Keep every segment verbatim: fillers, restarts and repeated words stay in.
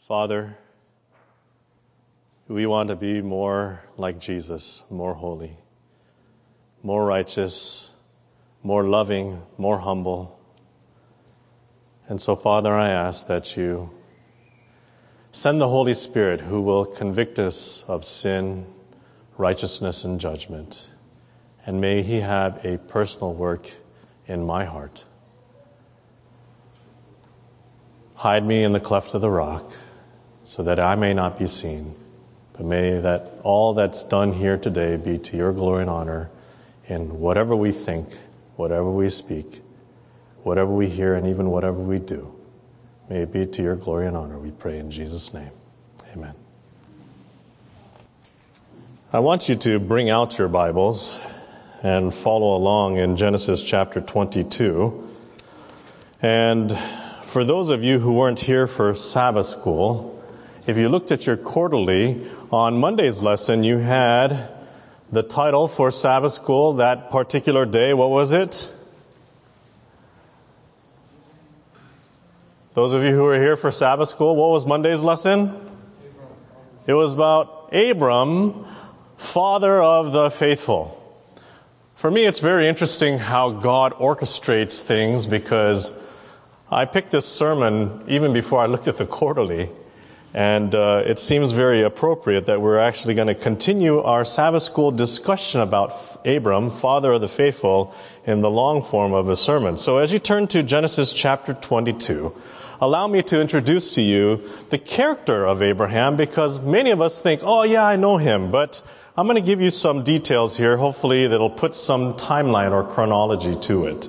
Father, we want to be more like Jesus, more holy, more righteous, more loving, more humble. And so, Father, I ask that you send the Holy Spirit who will convict us of sin, righteousness, and judgment. And may he have a personal work in my heart. Hide me in the cleft of the rock so that I may not be seen. But may that all that's done here today be to your glory and honor in whatever we think, whatever we speak, whatever we hear, and even whatever we do. May it be to your glory and honor, we pray in Jesus' name. Amen. I want you to bring out your Bibles and follow along in Genesis chapter twenty-two. And for those of you who weren't here for Sabbath school, if you looked at your quarterly, on Monday's lesson you had the title for Sabbath school that particular day. What was it? Those of you who were here for Sabbath school, what was Monday's lesson? It was about Abram, father of the faithful. For me, it's very interesting how God orchestrates things, because I picked this sermon even before I looked at the quarterly. And uh, it seems very appropriate that we're actually going to continue our Sabbath school discussion about Abram, father of the faithful, in the long form of a sermon. So as you turn to Genesis chapter twenty-two, allow me to introduce to you the character of Abraham, because many of us think, oh yeah, I know him, but I'm going to give you some details here, hopefully that'll put some timeline or chronology to it.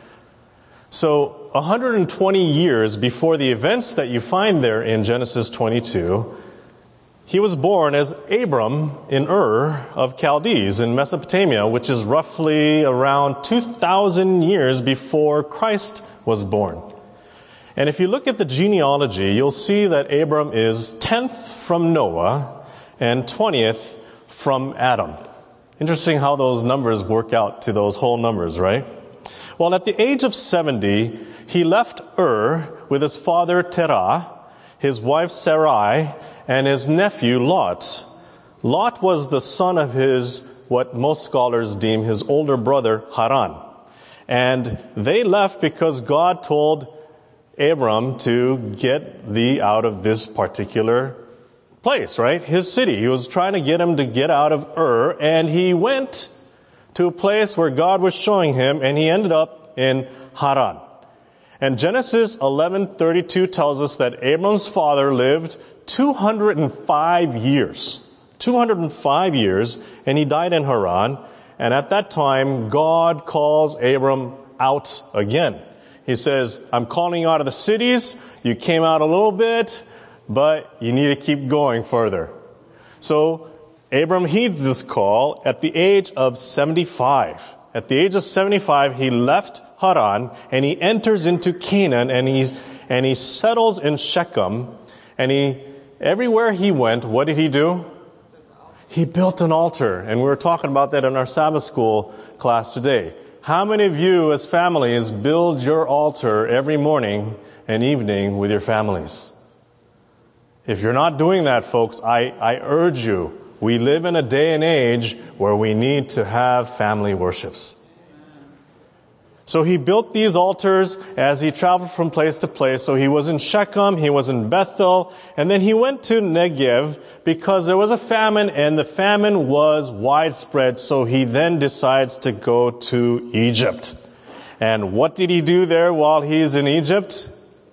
So, one hundred twenty years before the events that you find there in Genesis twenty-two, he was born as Abram in Ur of Chaldees in Mesopotamia, which is roughly around two thousand years before Christ was born. And if you look at the genealogy, you'll see that Abram is tenth from Noah and twentieth from Adam. Interesting how those numbers work out to those whole numbers, right? Well, at the age of seventy, he left Ur with his father Terah, his wife Sarai, and his nephew Lot. Lot was the son of his, what most scholars deem his older brother Haran. And they left because God told Abram to get thee out of this particular place, right? His city. He was trying to get him to get out of Ur, and he went to a place where God was showing him, and he ended up in Haran. And Genesis eleven thirty-two tells us that Abram's father lived two hundred five years. two hundred five years, and he died in Haran. And at that time, God calls Abram out again. He says, I'm calling you out of the cities. You came out a little bit, but you need to keep going further. So Abram heeds this call at the age of seventy-five. At the age of seventy-five, he left Haran, and he enters into Canaan, and he and he settles in Shechem, and he everywhere he went, what did he do? He built an altar, and we were talking about that in our Sabbath school class today. How many of you as families build your altar every morning and evening with your families? If you're not doing that, folks, I, I urge you. We live in a day and age where we need to have family worships. So he built these altars as he traveled from place to place. So he was in Shechem, he was in Bethel, and then he went to Negev because there was a famine, and the famine was widespread. So he then decides to go to Egypt. And what did he do there while he's in Egypt?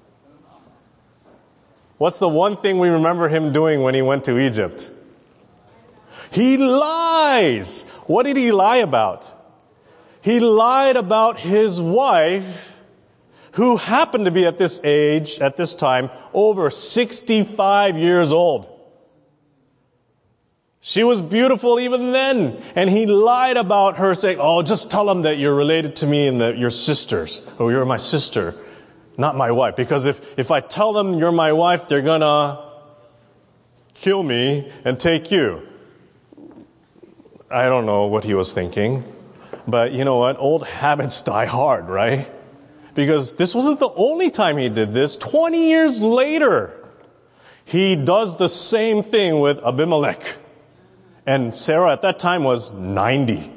What's the one thing we remember him doing when he went to Egypt? He lies. What did he lie about? He lied about his wife, who happened to be at this age, at this time, over sixty-five years old. She was beautiful even then. And he lied about her, saying, oh, just tell them that you're related to me and that you're sisters, or you're my sister, not my wife. Because if, if I tell them you're my wife, they're going to kill me and take you. I don't know what he was thinking. But you know what? Old habits die hard, right? Because this wasn't the only time he did this. Twenty years later, He does the same thing with Abimelech. And Sarah at that time was ninety.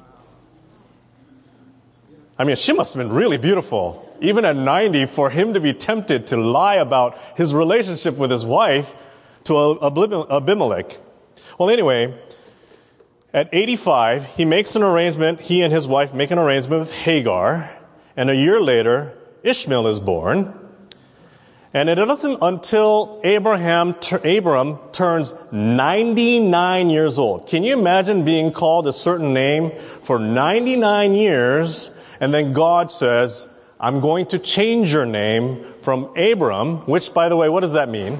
I mean, she must have been really beautiful, even at ninety, for him to be tempted to lie about his relationship with his wife to Abimelech. Well, anyway, at eighty-five, he makes an arrangement, he and his wife make an arrangement with Hagar, and a year later, Ishmael is born. And it isn't until Abraham, Abram turns ninety-nine years old. Can you imagine being called a certain name for ninety-nine years, and then God says, I'm going to change your name from Abram, which, by the way, what does that mean?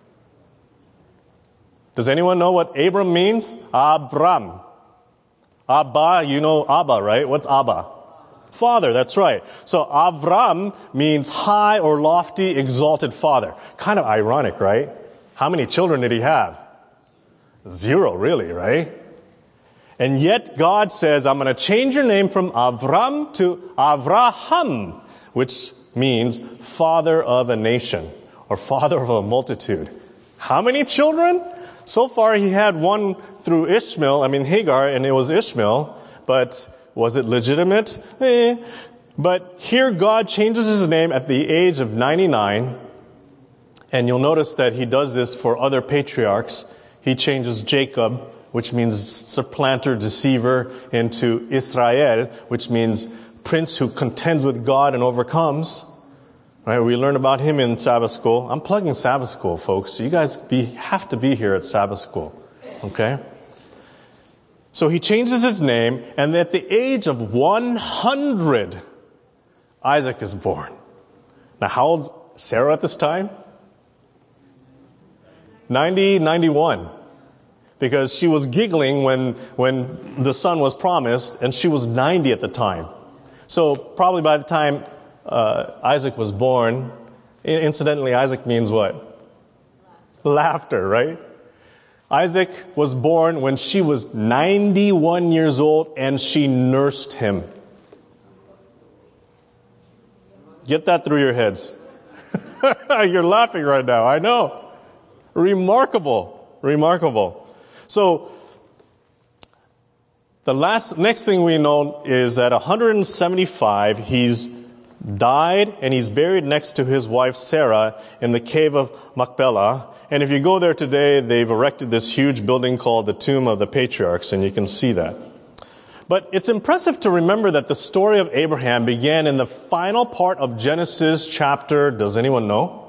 Does anyone know what Abram means? Abram. Abba, you know Abba, right? What's Abba? Father, that's right. So Avram means high or lofty, exalted father. Kind of ironic, right? How many children did he have? Zero, really, right? And yet God says, I'm going to change your name from Avram to Avraham, which means father of a nation or father of a multitude. How many children? So far he had one through Ishmael, I mean Hagar, and it was Ishmael, but was it legitimate? Eh. But here God changes his name at the age of ninety-nine. And you'll notice that he does this for other patriarchs. He changes Jacob, which means supplanter, deceiver, into Israel, which means prince who contends with God and overcomes. Right? We learn about him in Sabbath school. I'm plugging Sabbath school, folks. So you guys be, have to be here at Sabbath school. Okay? So he changes his name, and at the age of one hundred, Isaac is born. Now, how old's Sarah at this time? ninety, ninety-one. Because she was giggling when, when the son was promised, and she was ninety at the time. So probably by the time uh, Isaac was born, incidentally, Isaac means what? Laughter, right? Isaac was born when she was ninety-one years old, and she nursed him. Get that through your heads. You're laughing right now, I know. Remarkable, remarkable. So, the last, next thing we know is that at one hundred seventy-five, he's died and he's buried next to his wife Sarah in the cave of Machpelah. And if you go there today, they've erected this huge building called the Tomb of the Patriarchs, and you can see that. But it's impressive to remember that the story of Abraham began in the final part of Genesis chapter, does anyone know?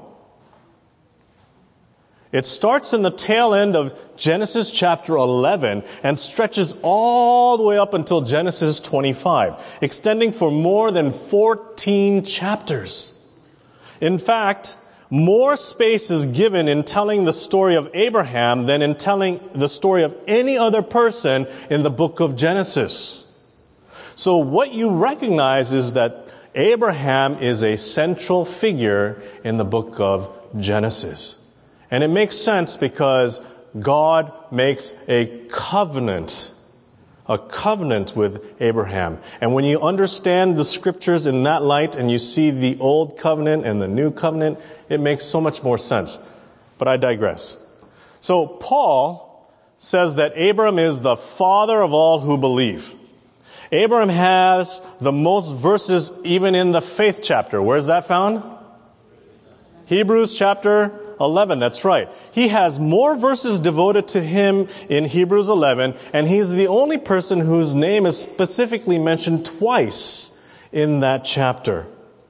It starts in the tail end of Genesis chapter eleven and stretches all the way up until Genesis twenty-five, extending for more than fourteen chapters. In fact, more space is given in telling the story of Abraham than in telling the story of any other person in the book of Genesis. So what you recognize is that Abraham is a central figure in the book of Genesis. And it makes sense because God makes a covenant, a covenant with Abraham. And when you understand the scriptures in that light and you see the old covenant and the new covenant, it makes so much more sense. But I digress. So Paul says that Abram is the father of all who believe. Abram has the most verses even in the faith chapter. Where's that found? Hebrews chapter eleven, that's right. He has more verses devoted to him in Hebrews eleven, and he's the only person whose name is specifically mentioned twice in that chapter.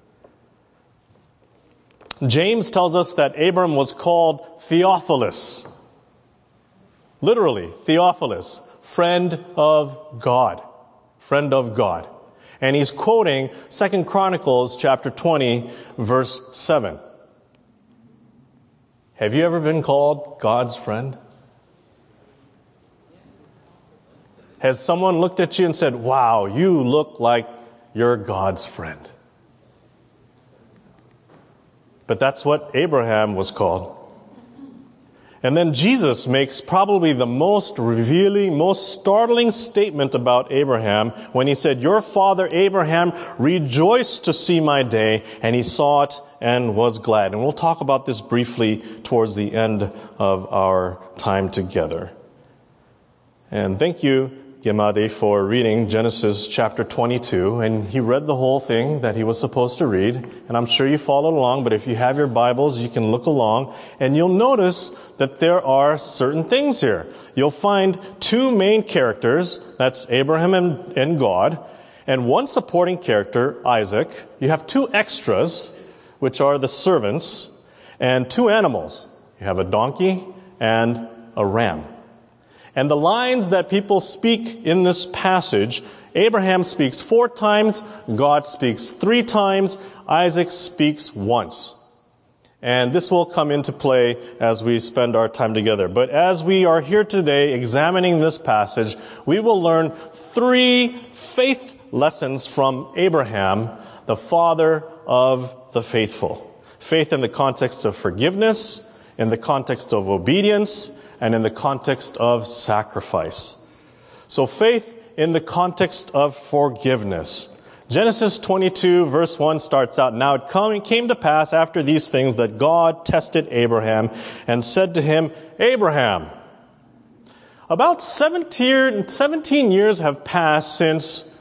James tells us that Abram was called Theophilus. Literally, Theophilus, friend of God. Friend of God. And he's quoting Second Chronicles chapter twenty, verse seven. Have you ever been called God's friend? Has someone looked at you and said, wow, you look like you're God's friend? But that's what Abraham was called. And then Jesus makes probably the most revealing, most startling statement about Abraham when he said, "Your father Abraham rejoiced to see my day, and he saw it and was glad." And we'll talk about this briefly towards the end of our time together. And thank you, Gemade, for reading Genesis chapter twenty-two. And he read the whole thing that he was supposed to read. And I'm sure you followed along, but if you have your Bibles, you can look along. And you'll notice that there are certain things here. You'll find two main characters. That's Abraham and, and God. And one supporting character, Isaac. You have two extras, which are the servants. And two animals. You have a donkey and a ram. And the lines that people speak in this passage, Abraham speaks four times, God speaks three times, Isaac speaks once. And this will come into play as we spend our time together. But as we are here today examining this passage, we will learn three faith lessons from Abraham, the father of the faithful. Faith in the context of forgiveness, in the context of obedience, and in the context of sacrifice. So faith in the context of forgiveness. Genesis twenty-two verse one starts out, "Now it came to pass after these things that God tested Abraham and said to him, 'Abraham.' About seventeen years have passed since,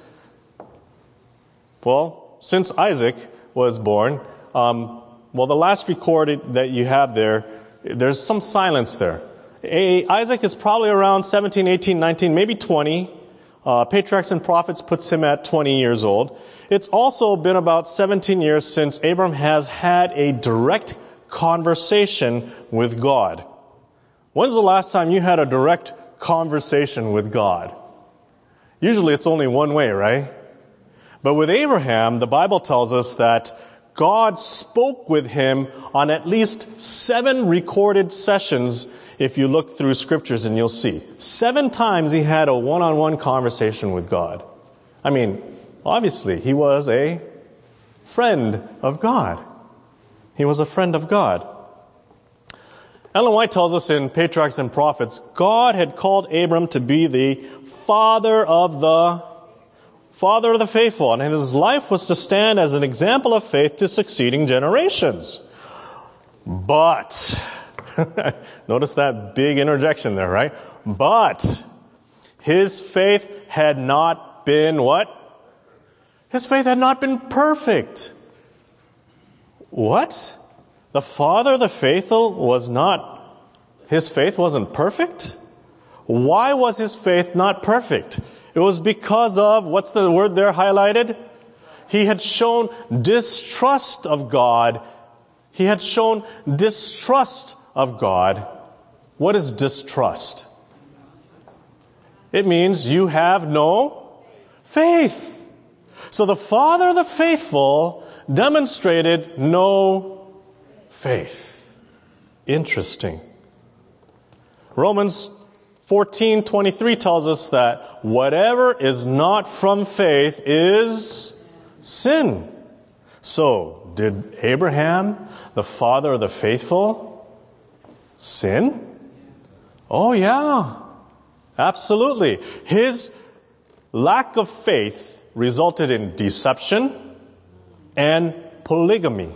well, since Isaac was born. Um, well, the last recorded that you have there, there's some silence there. A, Isaac is probably around seventeen, eighteen, nineteen, maybe twenty. Uh, Patriarchs and Prophets puts him at twenty years old. It's also been about seventeen years since Abram has had a direct conversation with God. When's the last time you had a direct conversation with God? Usually it's only one way, right? But with Abraham, the Bible tells us that God spoke with him on at least seven recorded sessions. If you look through scriptures, and you'll see. Seven times he had a one-on-one conversation with God. I mean, obviously, he was a friend of God. He was a friend of God. Ellen White tells us in Patriarchs and Prophets, God had called Abram to be the father of the father of the faithful, and his life was to stand as an example of faith to succeeding generations. But notice that big interjection there, right? But his faith had not been what? His faith had not been perfect. What? The father of the faithful was not, his faith wasn't perfect? Why was his faith not perfect? It was because of, what's the word there highlighted? He had shown distrust of God. He had shown distrust of God. What is distrust? It means you have no faith. So the father of the faithful demonstrated no faith. Interesting. Romans fourteen twenty-three tells us that whatever is not from faith is sin. So, did Abraham, the father of the faithful, sin? Oh yeah, absolutely. His lack of faith resulted in deception and polygamy.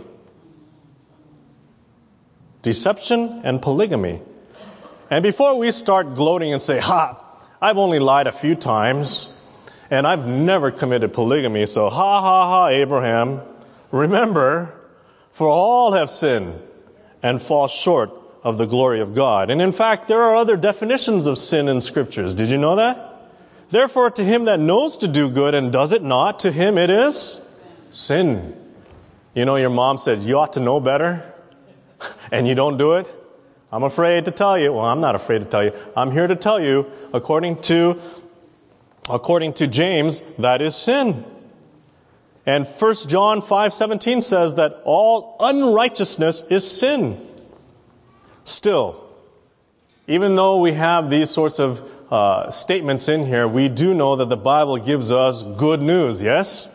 Deception and polygamy. And before we start gloating and say, ha, I've only lied a few times, and I've never committed polygamy, so ha ha ha, Abraham, remember, for all have sinned and fall short of the glory of God. And in fact, there are other definitions of sin in scriptures. Did you know that? Therefore, to him that knows to do good and does it not, to him it is sin. You know, your mom said, you ought to know better, and you don't do it. I'm afraid to tell you. Well, I'm not afraid to tell you. I'm here to tell you, according to, according to James, that is sin. And First John five seventeen says that all unrighteousness is sin. Still, even though we have these sorts of uh, statements in here, we do know that the Bible gives us good news, yes?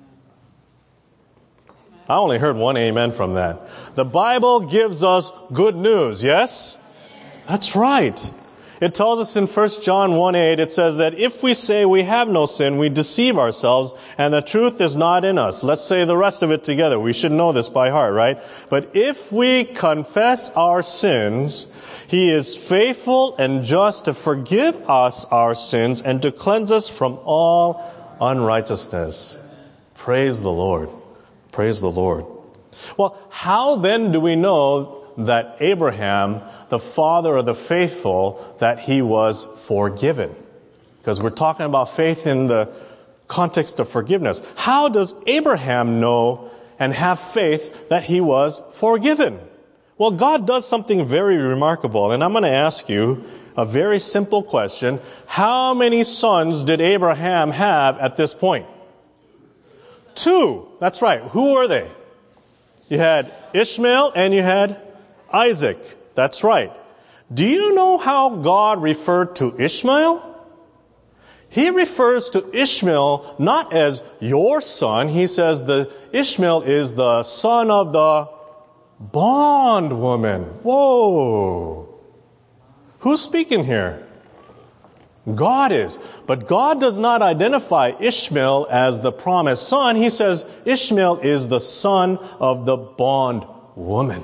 I only heard one amen from that. The Bible gives us good news, yes? That's right. It tells us in First John one eight, it says that if we say we have no sin, we deceive ourselves, and the truth is not in us. Let's say the rest of it together. We should know this by heart, right? But if we confess our sins, He is faithful and just to forgive us our sins and to cleanse us from all unrighteousness. Praise the Lord. Praise the Lord. Well, how then do we know that Abraham, the father of the faithful, that he was forgiven? Because we're talking about faith in the context of forgiveness. How does Abraham know and have faith that he was forgiven? Well, God does something very remarkable, and I'm going to ask you a very simple question. How many sons did Abraham have at this point? Two. That's right. Who were they? You had Ishmael and you had Isaac. That's right. Do you know how God referred to Ishmael? He refers to Ishmael not as your son. He says the Ishmael is the son of the bondwoman. Whoa. Who's speaking here? God is. But God does not identify Ishmael as the promised son. He says Ishmael is the son of the bondwoman.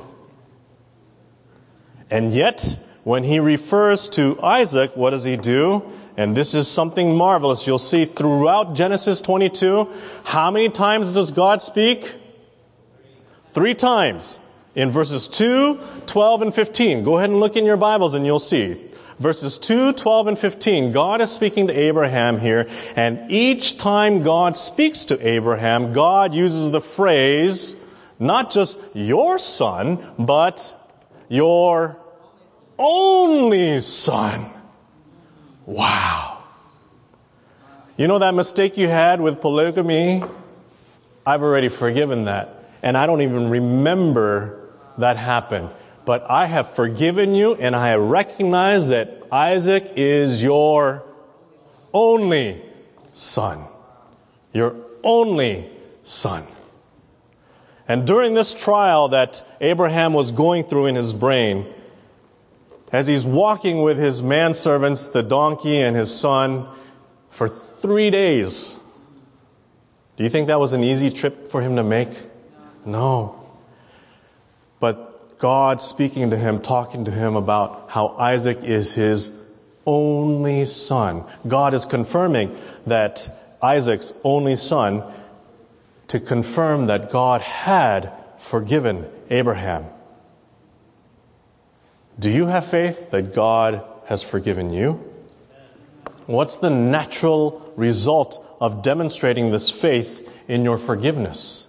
And yet, when he refers to Isaac, what does he do? And this is something marvelous. You'll see throughout Genesis twenty-two, how many times does God speak? Three times. In verses two, twelve, and fifteen. Go ahead and look in your Bibles and you'll see. Verses two, twelve, and fifteen. God is speaking to Abraham here. And each time God speaks to Abraham, God uses the phrase, not just your son, but your only son. Wow. You know that mistake you had with polygamy? I've already forgiven that. And I don't even remember that happened. But I have forgiven you, and I recognize that Isaac is your only son. Your only son. And during this trial that Abraham was going through in his brain, as he's walking with his manservants, the donkey and his son, for three days, do you think that was an easy trip for him to make? No. But God speaking to him, talking to him about how Isaac is his only son. God is confirming that Isaac's only son, to confirm that God had forgiven Abraham. Do you have faith that God has forgiven you? What's the natural result of demonstrating this faith in your forgiveness?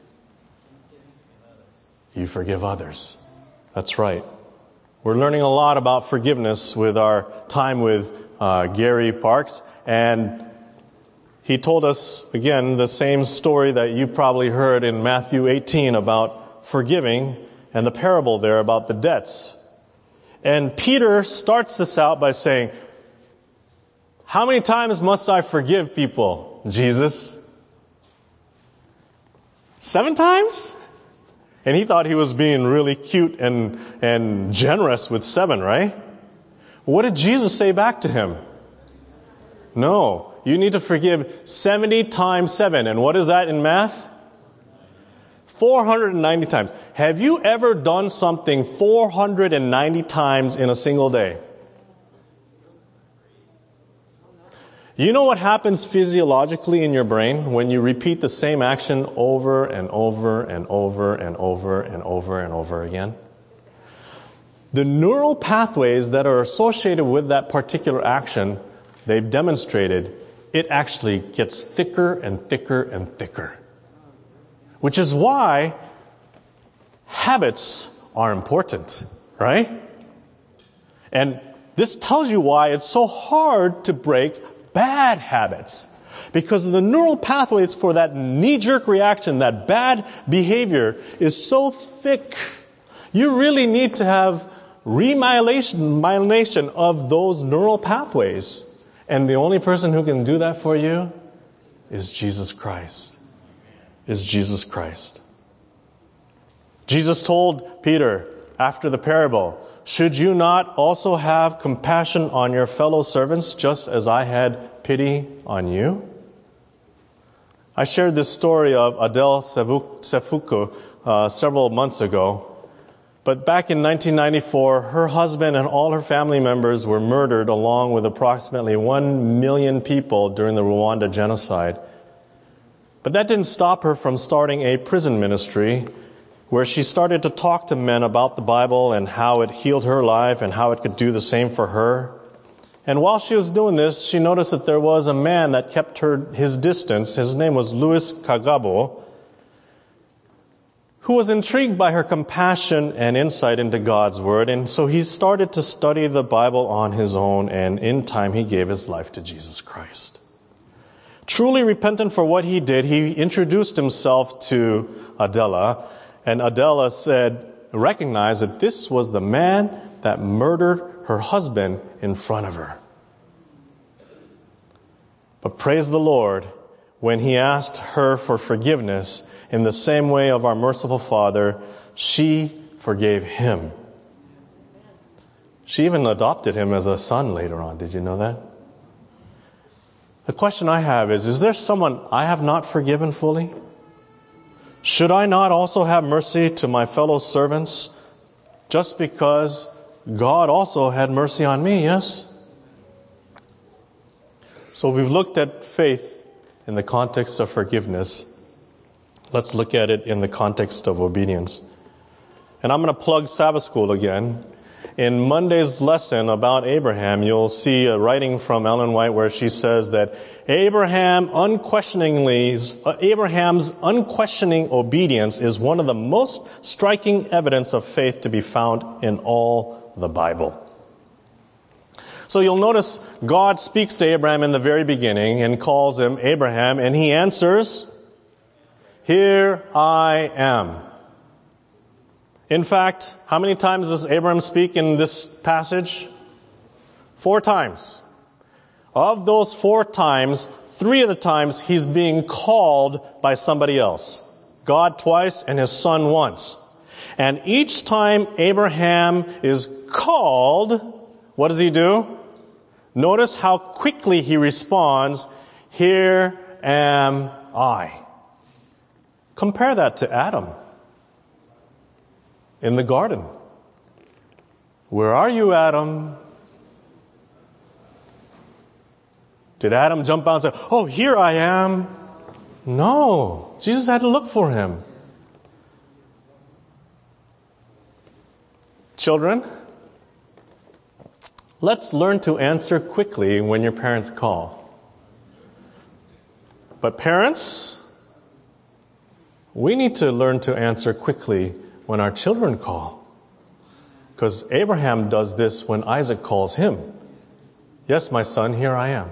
You forgive others. That's right. We're learning a lot about forgiveness with our time with uh, Gary Parks. And he told us, again, the same story that you probably heard in Matthew eighteen about forgiving and the parable there about the debts. And Peter starts this out by saying, how many times must I forgive people, Jesus? Seven times? And he thought he was being really cute and, and generous with seven, right? What did Jesus say back to him? No, you need to forgive seventy times seven. And what is that in math? four hundred ninety times. Have you ever done something four hundred ninety times in a single day? You know what happens physiologically in your brain when you repeat the same action over and over and over and over and over and over again? The neural pathways that are associated with that particular action, they've demonstrated, it actually gets thicker and thicker and thicker. Which is why habits are important, right? And this tells you why it's so hard to break bad habits. Because the neural pathways for that knee-jerk reaction, that bad behavior, is so thick. You really need to have remyelination myelination of those neural pathways. And the only person who can do that for you is Jesus Christ. Is Jesus Christ. Jesus told Peter, after the parable, "Should you not also have compassion on your fellow servants, just as I had pity on you?" I shared this story of Adele Sefuku uh, several months ago. But back in nineteen ninety-four, her husband and all her family members were murdered along with approximately one million people during the Rwanda genocide. But that didn't stop her from starting a prison ministry where she started to talk to men about the Bible and how it healed her life and how it could do the same for her. And while she was doing this, she noticed that there was a man that kept her his distance. His name was Louis Kagabo, who was intrigued by her compassion and insight into God's Word. And so he started to study the Bible on his own, and in time he gave his life to Jesus Christ. Truly repentant for what he did, he introduced himself to Adela, and Adela said, recognized that this was the man that murdered her husband in front of her. But praise the Lord, when he asked her for forgiveness, in the same way of our merciful Father, she forgave him. She even adopted him as a son later on. Did you know that? The question I have is, is there someone I have not forgiven fully? Should I not also have mercy to my fellow servants just because God also had mercy on me, yes? So we've looked at faith in the context of forgiveness. Let's look at it in the context of obedience. And I'm going to plug Sabbath School again. In Monday's lesson about Abraham, you'll see a writing from Ellen White where she says that Abraham unquestioningly, Abraham's unquestioning obedience is one of the most striking evidence of faith to be found in all the Bible. So you'll notice God speaks to Abraham in the very beginning and calls him Abraham, and he answers, "Here I am." In fact, how many times does Abraham speak in this passage? Four times. Of those four times, three of the times he's being called by somebody else. God twice and his son once. And each time Abraham is called, what does he do? Notice how quickly he responds, "Here am I." Compare that to Adam in the garden. "Where are you, Adam?" Did Adam jump out and say, "Oh, here I am"? No. Jesus had to look for him. Children, let's learn to answer quickly when your parents call. But parents, we need to learn to answer quickly when our children call. Because Abraham does this when Isaac calls him. "Yes, my son, here I am."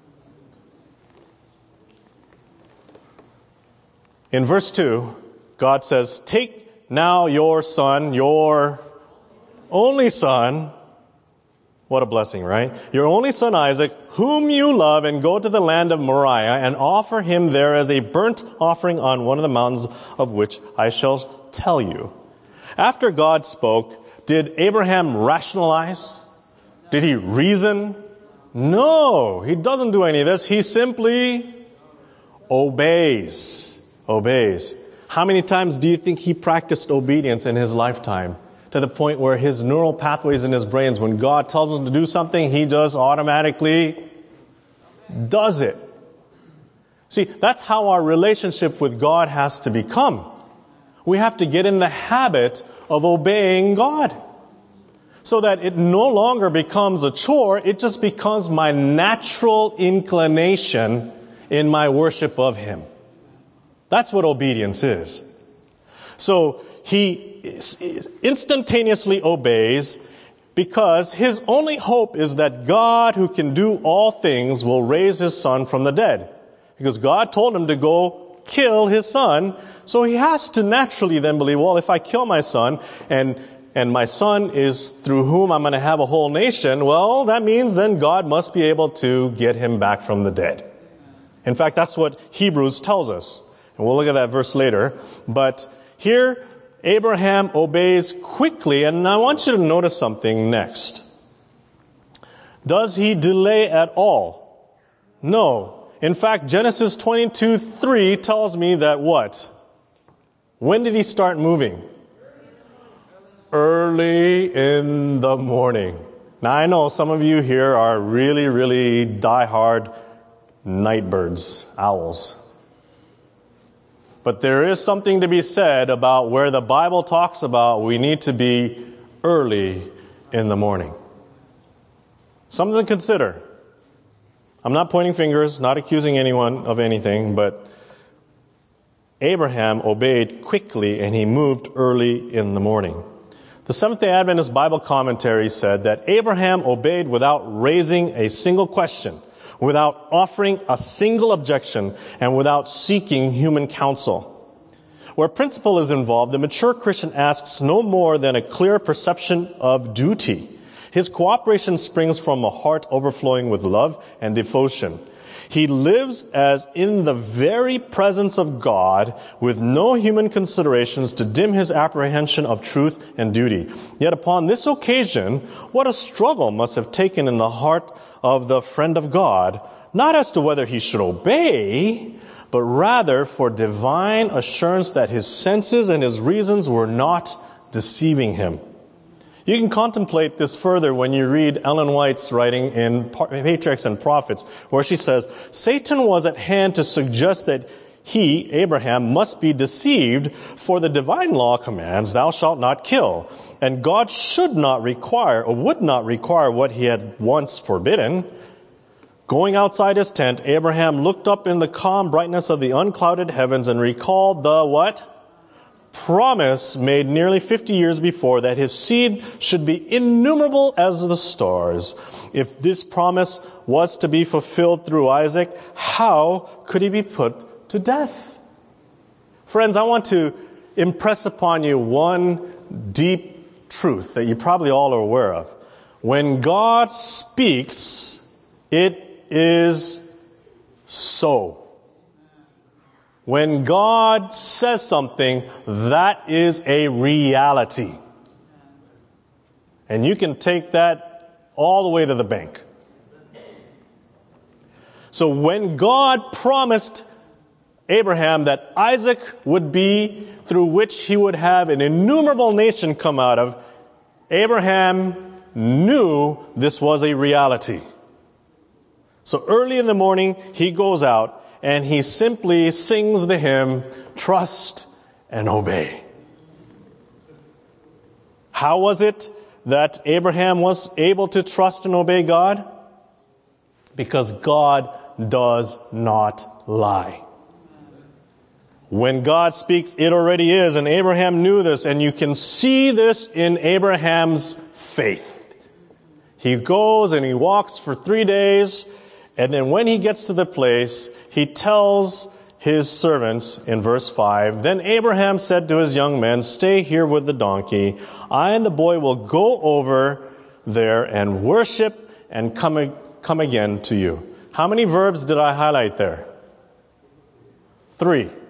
In verse two, God says, "Take now your son, your only son," what a blessing, right? "Your only son Isaac, whom you love, and go to the land of Moriah, and offer him there as a burnt offering on one of the mountains of which I shall tell you." After God spoke, did Abraham rationalize? Did he reason? No, he doesn't do any of this. He simply obeys. Obeys. How many times do you think he practiced obedience in his lifetime? To the point where his neural pathways in his brains, when God tells him to do something, he just automatically does it. See, that's how our relationship with God has to become. We have to get in the habit of obeying God, so that it no longer becomes a chore, it just becomes my natural inclination in my worship of Him. That's what obedience is. So he instantaneously obeys because his only hope is that God, who can do all things, will raise his son from the dead. Because God told him to go kill his son, so he has to naturally then believe, well, if I kill my son, and and my son is through whom I'm going to have a whole nation, well, that means then God must be able to get him back from the dead. In fact, that's what Hebrews tells us. And we'll look at that verse later. But here, Abraham obeys quickly, and I want you to notice something next. Does he delay at all? No. In fact, Genesis twenty-two three tells me that what? When did he start moving? Early in the morning. Now, I know some of you here are really, really diehard night birds, owls. But there is something to be said about where the Bible talks about we need to be early in the morning. Something to consider. I'm not pointing fingers, not accusing anyone of anything, but Abraham obeyed quickly and he moved early in the morning. The Seventh-day Adventist Bible Commentary said that Abraham obeyed without raising a single question, without offering a single objection, and without seeking human counsel. Where principle is involved, the mature Christian asks no more than a clear perception of duty. His cooperation springs from a heart overflowing with love and devotion. He lives as in the very presence of God with no human considerations to dim his apprehension of truth and duty. Yet upon this occasion, what a struggle must have taken in the heart of the friend of God, not as to whether he should obey, but rather for divine assurance that his senses and his reasons were not deceiving him. You can contemplate this further when you read Ellen White's writing in Patriarchs and Prophets, where she says, Satan was at hand to suggest that he, Abraham, must be deceived, for the divine law commands, thou shalt not kill. And God should not require, or would not require, what he had once forbidden. Going outside his tent, Abraham looked up in the calm brightness of the unclouded heavens and recalled the what? Promise made nearly fifty years before that his seed should be innumerable as the stars. If this promise was to be fulfilled through Isaac, how could he be put to death? Friends, I want to impress upon you one deep truth that you probably all are aware of. When God speaks, it is so. When God says something, that is a reality. And you can take that all the way to the bank. So when God promised Abraham that Isaac would be through which he would have an innumerable nation come out of, Abraham knew this was a reality. So early in the morning, he goes out and he simply sings the hymn, Trust and Obey. How was it that Abraham was able to trust and obey God? Because God does not lie. When God speaks, it already is, and Abraham knew this, and you can see this in Abraham's faith. He goes and he walks for three days, and then when he gets to the place, he tells his servants in verse five, Then Abraham said to his young men, Stay here with the donkey. I and the boy will go over there and worship and come, come again to you. How many verbs did I highlight there? Three.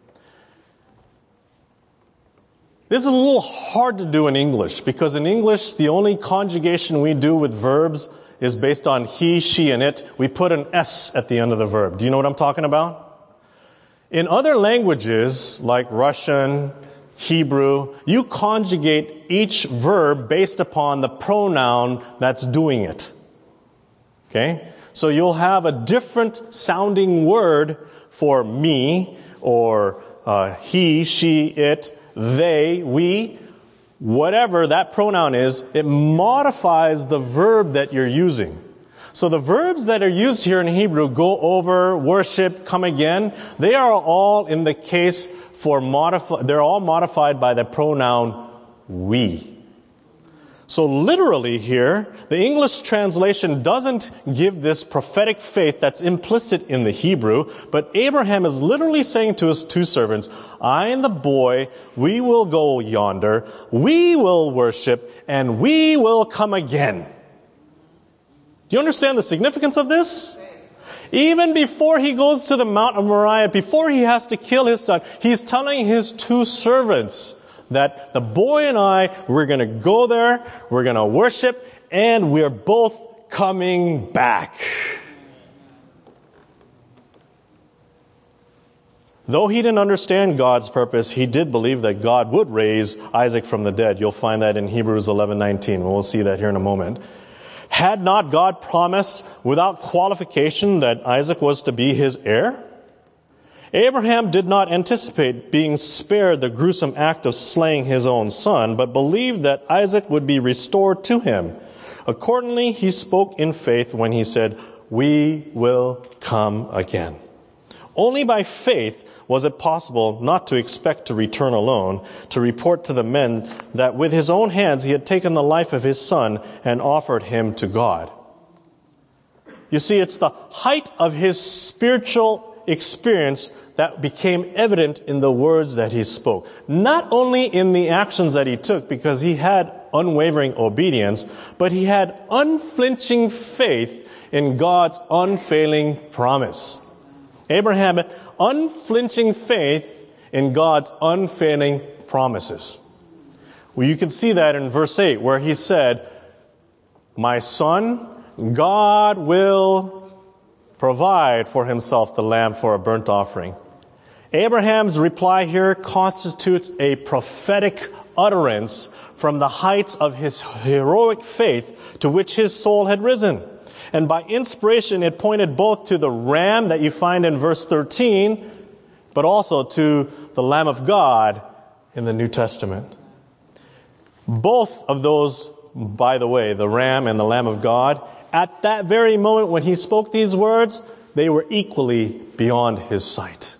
This is a little hard to do in English, because in English, the only conjugation we do with verbs is based on he, she, and it. We put an S at the end of the verb. Do you know what I'm talking about? In other languages, like Russian, Hebrew, you conjugate each verb based upon the pronoun that's doing it. Okay? So you'll have a different sounding word for me, or uh, he, she, it, they, we. Whatever that pronoun is, it modifies the verb that you're using. So the verbs that are used here in Hebrew, go over, worship, come again, they are all in the case for modify, they're all modified by the pronoun we. So literally here, the English translation doesn't give this prophetic faith that's implicit in the Hebrew, but Abraham is literally saying to his two servants, I and the boy, we will go yonder, we will worship, and we will come again. Do you understand the significance of this? Even before he goes to the Mount of Moriah, before he has to kill his son, he's telling his two servants, that the boy and I, we're going to go there, we're going to worship, and we're both coming back. Though he didn't understand God's purpose, he did believe that God would raise Isaac from the dead. You'll find that in Hebrews eleven nineteen. We'll see that here in a moment. Had not God promised without qualification that Isaac was to be his heir? Abraham did not anticipate being spared the gruesome act of slaying his own son, but believed that Isaac would be restored to him. Accordingly, he spoke in faith when he said, "We will come again." Only by faith was it possible not to expect to return alone, to report to the men that with his own hands he had taken the life of his son and offered him to God. You see, it's the height of his spiritual experience that became evident in the words that he spoke. Not only in the actions that he took, because he had unwavering obedience, but he had unflinching faith in God's unfailing promise. Abraham had unflinching faith in God's unfailing promises. Well, you can see that in verse eight, where he said, "My son, God will provide for himself the lamb for a burnt offering." Abraham's reply here constitutes a prophetic utterance from the heights of his heroic faith to which his soul had risen. And by inspiration, it pointed both to the ram that you find in verse thirteen, but also to the Lamb of God in the New Testament. Both of those, by the way, the ram and the Lamb of God, at that very moment when he spoke these words, they were equally beyond his sight.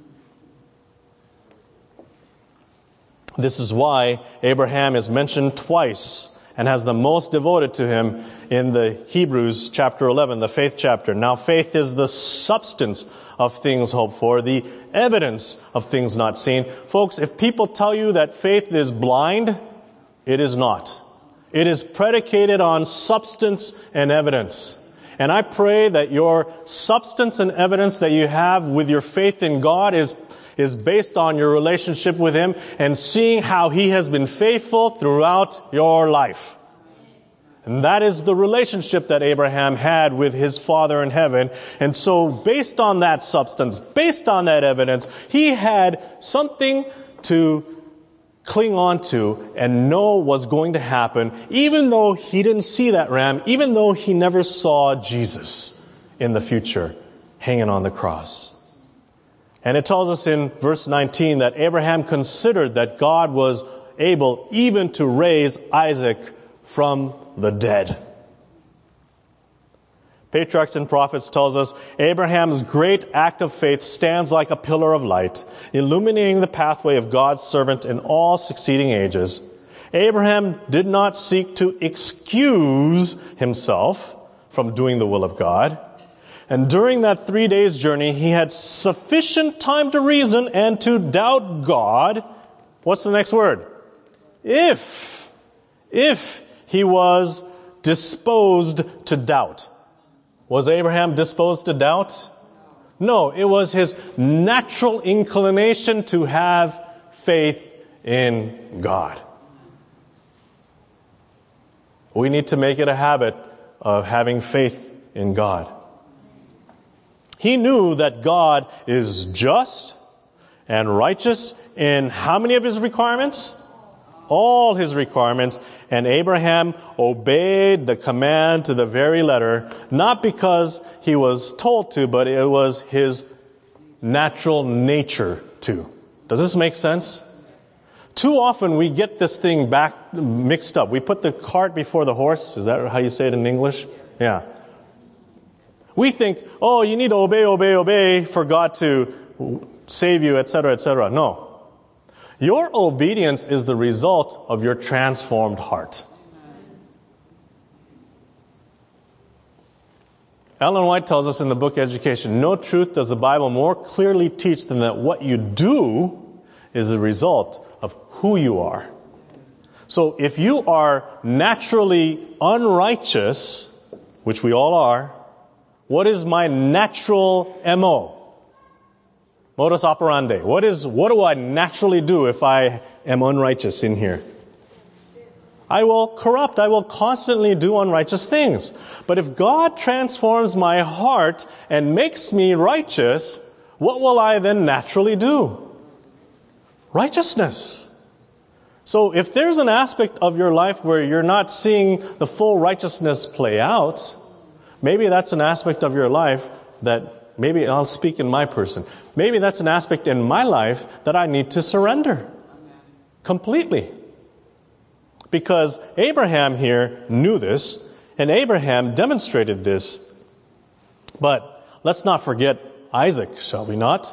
This is why Abraham is mentioned twice and has the most devoted to him in the Hebrews chapter eleven, the faith chapter. Now faith is the substance of things hoped for, the evidence of things not seen. Folks, if people tell you that faith is blind, it is not. It is predicated on substance and evidence. And I pray that your substance and evidence that you have with your faith in God is is based on your relationship with Him and seeing how He has been faithful throughout your life. And that is the relationship that Abraham had with his Father in heaven. And so based on that substance, based on that evidence, he had something to cling on to and know was going to happen, even though he didn't see that ram, even though he never saw Jesus in the future hanging on the cross. And it tells us in verse nineteen that Abraham considered that God was able even to raise Isaac from the dead. Patriarchs and Prophets tells us Abraham's great act of faith stands like a pillar of light, illuminating the pathway of God's servant in all succeeding ages. Abraham did not seek to excuse himself from doing the will of God. And during that three days journey, he had sufficient time to reason and to doubt God. What's the next word? If, if he was disposed to doubt. Was Abraham disposed to doubt? No, it was his natural inclination to have faith in God. We need to make it a habit of having faith in God. He knew that God is just and righteous in how many of His requirements? All His requirements. And Abraham obeyed the command to the very letter, not because he was told to, but it was his natural nature to. Does this make sense? Too often we get this thing back mixed up. We put the cart before the horse. Is that how you say it in English? Yeah. We think, oh, you need to obey, obey, obey for God to save you, et cetera, et cetera. No. Your obedience is the result of your transformed heart. Ellen White tells us in the book Education, no truth does the Bible more clearly teach than that what you do is a result of who you are. So if you are naturally unrighteous, which we all are, what is my natural M O? Modus operandi. What is, what do I naturally do if I am unrighteous in here? I will corrupt. I will constantly do unrighteous things. But if God transforms my heart and makes me righteous, what will I then naturally do? Righteousness. So if there's an aspect of your life where you're not seeing the full righteousness play out, maybe that's an aspect of your life that, maybe I'll speak in my person, maybe that's an aspect in my life that I need to surrender completely. Because Abraham here knew this, and Abraham demonstrated this. But let's not forget Isaac, shall we not?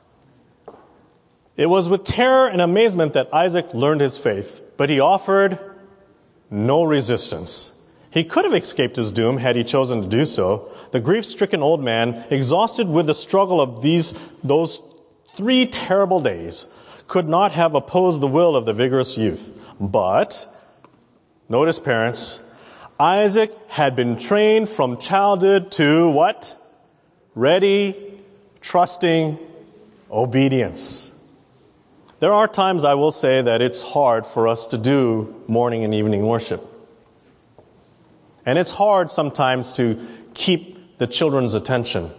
It was with terror and amazement that Isaac learned his faith, but he offered no resistance. He could have escaped his doom had he chosen to do so. The grief-stricken old man, exhausted with the struggle of these those three terrible days, could not have opposed the will of the vigorous youth. But notice, parents, Isaac had been trained from childhood to what? Ready, trusting obedience. There are times, I will say, that it's hard for us to do morning and evening worship. And it's hard sometimes to keep the children's attention.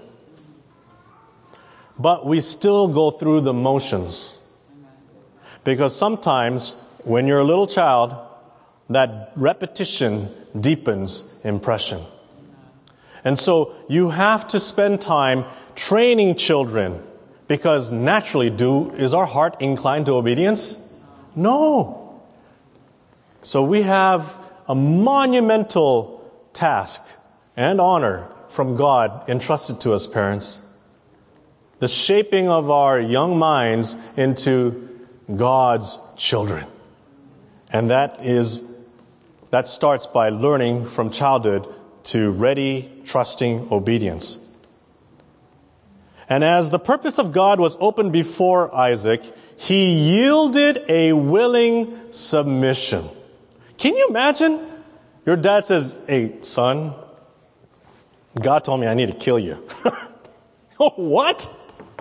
But we still go through the motions. Because sometimes, when you're a little child, that repetition deepens impression. And so you have to spend time training children, because naturally, do is our heart inclined to obedience? No. So we have a monumental task and honor from God entrusted to us, parents. The shaping of our young minds into God's children. And that is That starts by learning from childhood to ready, trusting obedience. And as the purpose of God was opened before Isaac, he yielded a willing submission. Can you imagine? Your dad says, "Hey, son, God told me I need to kill you." Oh, what?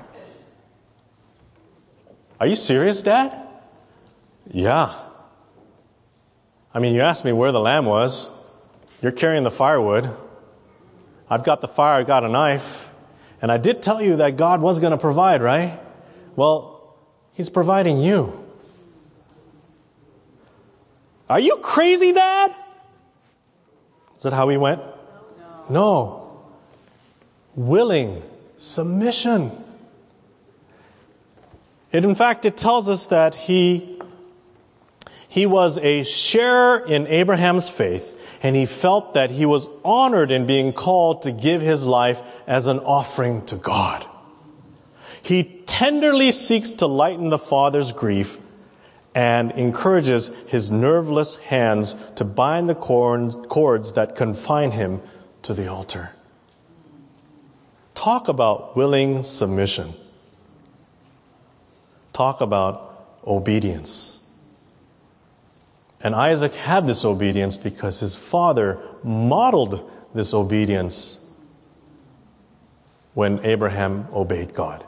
Are you serious, Dad? Yeah. I mean, you asked me where the lamb was. You're carrying the firewood. I've got the fire, I got a knife. And I did tell you that God was going to provide, right? Well, He's providing you. Are you crazy, Dad? Is that how he went? No. No. Willing submission. It, in fact, it tells us that he, he was a sharer in Abraham's faith, and he felt that he was honored in being called to give his life as an offering to God. He tenderly seeks to lighten the father's grief and encourages his nerveless hands to bind the cords that confine him to the altar. Talk about willing submission. Talk about obedience. And Isaac had this obedience because his father modeled this obedience when Abraham obeyed God.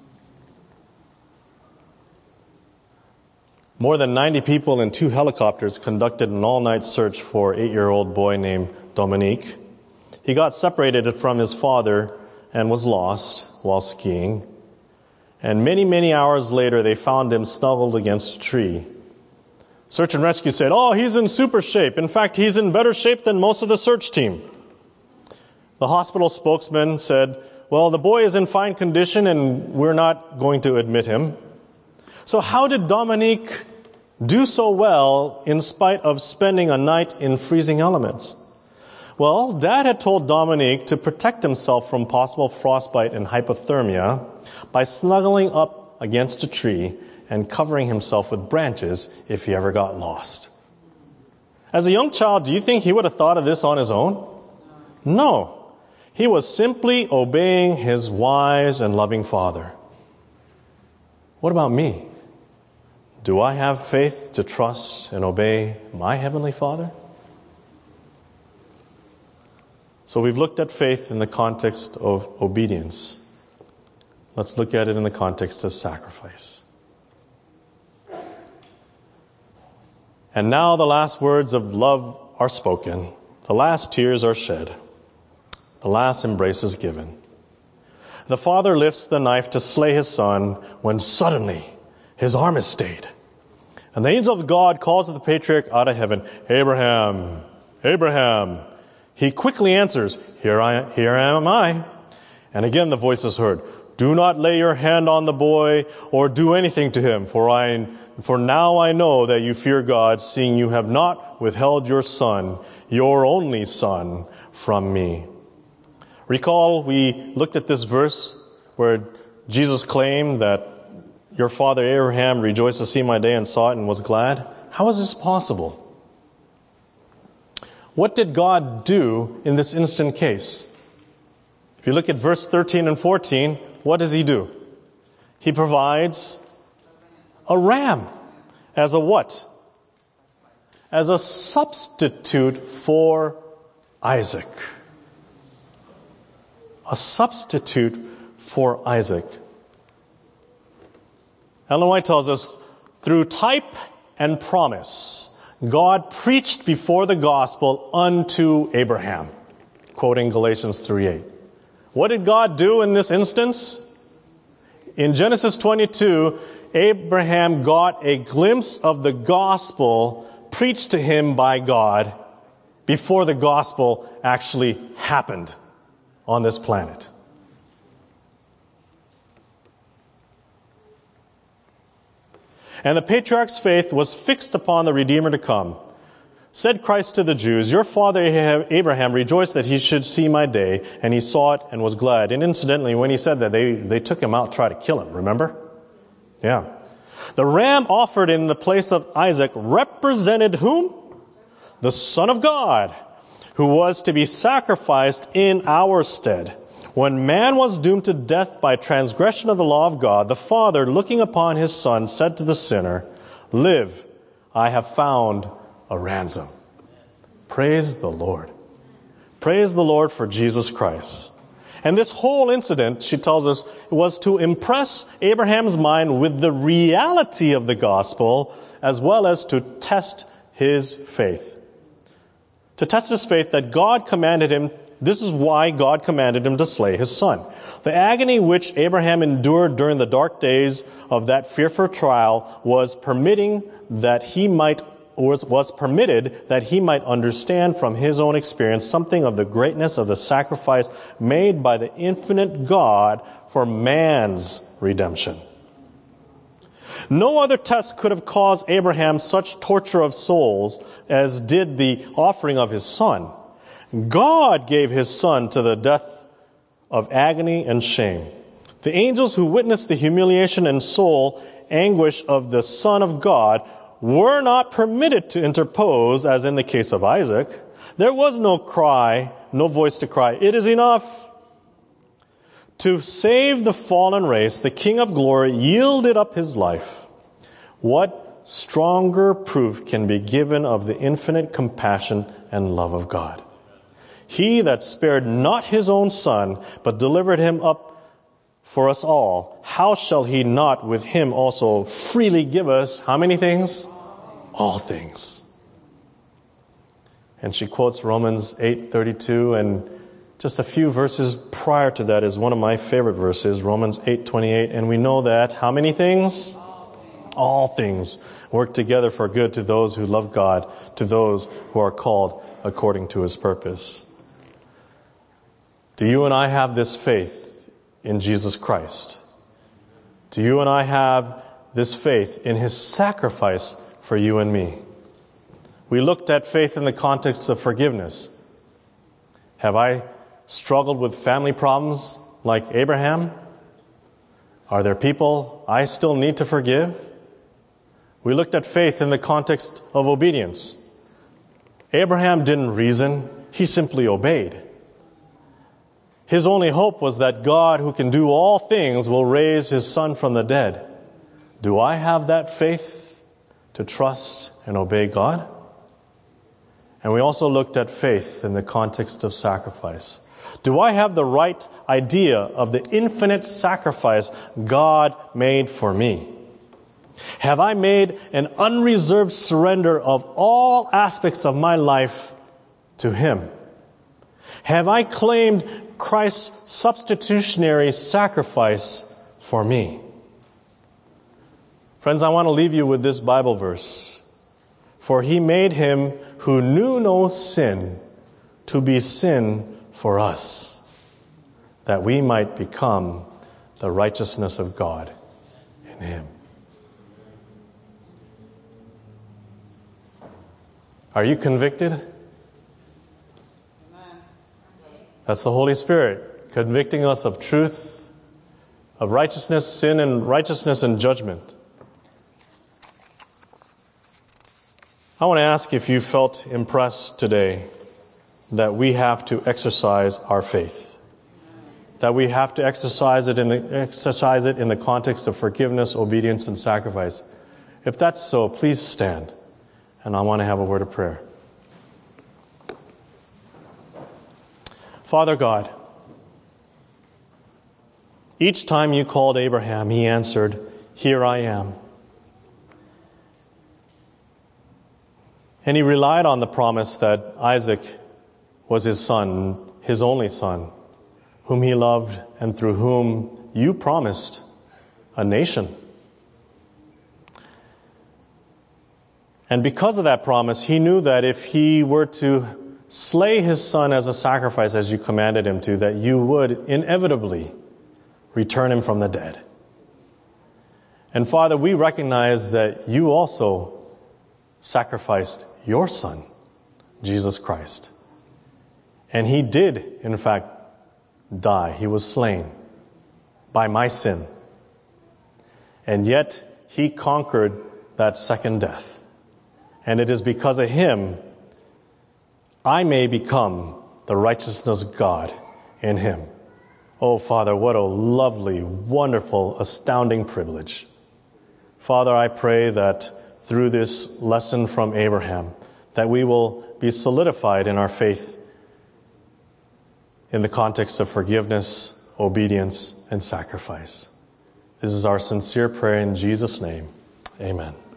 More than ninety people in two helicopters conducted an all-night search for an eight-year-old boy named Dominique. He got separated from his father and was lost while skiing. And many, many hours later, they found him snuggled against a tree. Search and rescue said, "Oh, he's in super shape. In fact, he's in better shape than most of the search team." The hospital spokesman said, "Well, the boy is in fine condition and we're not going to admit him." So how did Dominique do so well in spite of spending a night in freezing elements? Well, Dad had told Dominique to protect himself from possible frostbite and hypothermia by snuggling up against a tree and covering himself with branches if he ever got lost. As a young child, do you think he would have thought of this on his own? No. He was simply obeying his wise and loving father. What about me? Do I have faith to trust and obey my Heavenly Father? So we've looked at faith in the context of obedience. Let's look at it in the context of sacrifice. And now the last words of love are spoken. The last tears are shed. The last embrace is given. The father lifts the knife to slay his son when suddenly his arm is stayed. And the angel of God calls to the patriarch out of heaven, Abraham, Abraham. He quickly answers, Here I, here am I. And again the voice is heard, Do not lay your hand on the boy or do anything to him, for I, for now I know that you fear God, seeing you have not withheld your son, your only son, from me. Recall we looked at this verse where Jesus claimed that your father Abraham rejoiced to see my day and saw it and was glad. How is this possible? What did God do in this instant case? If you look at verse thirteen and fourteen, what does he do? He provides a ram as a what? As a substitute for Isaac. A substitute for Isaac. Ellen White tells us, through type and promise, God preached before the gospel unto Abraham, quoting Galatians three eight. What did God do in this instance? In Genesis twenty-two, Abraham got a glimpse of the gospel preached to him by God before the gospel actually happened on this planet. And the patriarch's faith was fixed upon the Redeemer to come. Said Christ to the Jews, Your father Abraham rejoiced that he should see my day, and he saw it and was glad. And incidentally, when he said that, they, they took him out to try to kill him, remember? Yeah. The ram offered in the place of Isaac represented whom? The Son of God, who was to be sacrificed in our stead. When man was doomed to death by transgression of the law of God, the Father, looking upon his Son, said to the sinner, Live, I have found a ransom. Praise the Lord. Praise the Lord for Jesus Christ. And this whole incident, she tells us, was to impress Abraham's mind with the reality of the gospel, as well as to test his faith. To test his faith that God commanded him, this is why God commanded him to slay his son. The agony which Abraham endured during the dark days of that fearful trial was permitting that he might was, was permitted that he might understand from his own experience something of the greatness of the sacrifice made by the infinite God for man's redemption. No other test could have caused Abraham such torture of souls as did the offering of his son. God gave his son to the death of agony and shame. The angels who witnessed the humiliation and soul anguish of the Son of God were not permitted to interpose, as in the case of Isaac. There was no cry, no voice to cry, It is enough. To save the fallen race, the King of Glory yielded up his life. What stronger proof can be given of the infinite compassion and love of God? He that spared not his own son, but delivered him up for us all, how shall he not with him also freely give us, how many things? All things. And she quotes Romans eight thirty-two, and just a few verses prior to that is one of my favorite verses, Romans eight twenty-eight, and we know that, how many things? All things work together for good to those who love God, to those who are called according to his purpose. Do you and I have this faith in Jesus Christ? Do you and I have this faith in his sacrifice for you and me? We looked at faith in the context of forgiveness. Have I struggled with family problems like Abraham? Are there people I still need to forgive? We looked at faith in the context of obedience. Abraham didn't reason, he simply obeyed. His only hope was that God, who can do all things, will raise his son from the dead. Do I have that faith to trust and obey God? And we also looked at faith in the context of sacrifice. Do I have the right idea of the infinite sacrifice God made for me? Have I made an unreserved surrender of all aspects of my life to Him? Have I claimed Christ's substitutionary sacrifice for me? Friends, I want to leave you with this Bible verse. For He made Him who knew no sin to be sin for us, that we might become the righteousness of God in Him. Are you convicted? That's the Holy Spirit convicting us of truth, of righteousness, sin, and righteousness and judgment. I want to ask if you felt impressed today that we have to exercise our faith, that we have to exercise it in the, exercise it in the context of forgiveness, obedience, and sacrifice. If that's so, please stand, and I want to have a word of prayer. Father God, each time you called Abraham, he answered, "Here I am." And he relied on the promise that Isaac was his son, his only son, whom he loved and through whom you promised a nation. And because of that promise, he knew that if he were to slay his son as a sacrifice as you commanded him to, that you would inevitably return him from the dead. And Father, we recognize that you also sacrificed your Son, Jesus Christ. And He did, in fact, die. He was slain by my sin. And yet, He conquered that second death. And it is because of Him I may become the righteousness of God in Him. Oh, Father, what a lovely, wonderful, astounding privilege. Father, I pray that through this lesson from Abraham, that we will be solidified in our faith in the context of forgiveness, obedience, and sacrifice. This is our sincere prayer in Jesus' name. Amen.